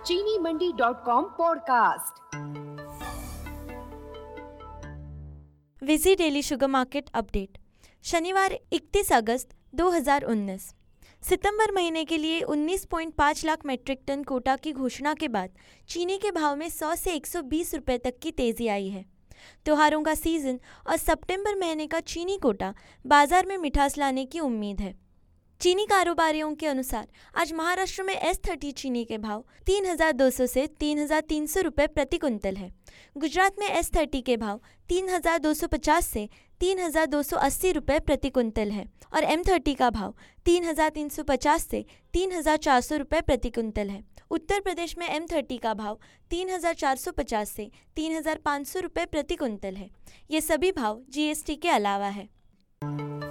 चीनी मंडी.com पॉडकास्ट। विजी डेली शुगर मार्केट अपडेट। शनिवार 31 अगस्त 2019। सितंबर महीने के लिए 19.5 लाख मेट्रिक टन कोटा की घोषणा के बाद चीनी के भाव में 100 से 120 रुपये तक की तेजी आई है। त्योहारों का सीजन और सितंबर महीने का चीनी कोटा बाजार में मिठास लाने की उम्मीद है। चीनी कारोबारियों के अनुसार आज महाराष्ट्र में S30 चीनी के भाव 3,200 से 3,300 रुपये प्रति कुंतल है। गुजरात में S30 के भाव 3,250 से 3,280 रुपये प्रति कुंतल है और M30 का भाव 3,350 से 3,400 रुपये प्रति कुंतल है। उत्तर प्रदेश में M30 का भाव 3,450 से 3,500 रुपये प्रति कुंतल है। ये सभी भाव GST के अलावा है।